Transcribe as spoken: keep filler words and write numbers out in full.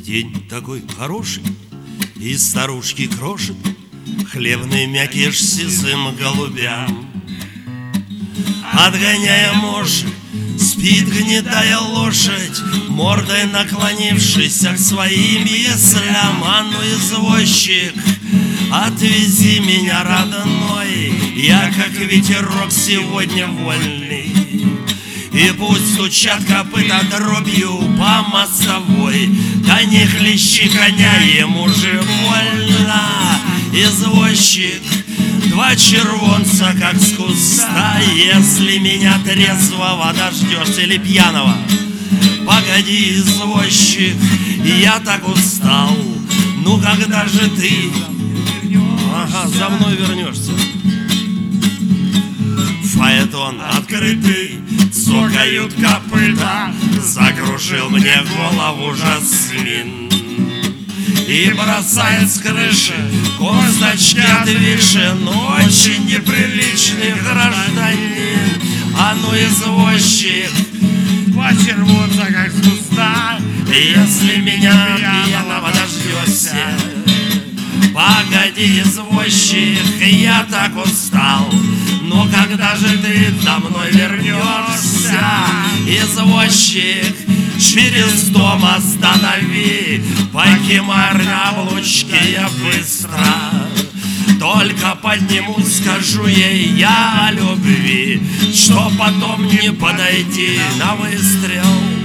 День такой хороший, и старушки крошат хлебный мякиш сизым голубям. Отгоняя мошек, спит гнедая лошадь, мордой наклонившись к своим яслям. А ну, извозчик, отвези меня, родной, я как ветерок сегодня вольный. И пусть стучат копыта дробью по мостовой, да не хлещи коня, ему же больно. Извозчик, два червонца, как с куста, если меня трезвого дождешься или пьяного. Погоди, извозчик, я так устал, ну когда же ты, ага, за мной вернешься? Фаэтон открытый, цокают копыта, закружил мне голову жасмин. И бросает с крыши косточки от вишен очень неприличный гражданин. А ну, извозчик, два червонца, как с куста, если меня пьяного дождешься. Погоди, извозчик, я так устал, но когда же ты до мной вернешься? Извозчик, через дом останови, покемарь на облучке я быстро. Только поднимусь, скажу ей я о любви, что потом не подойти на выстрел.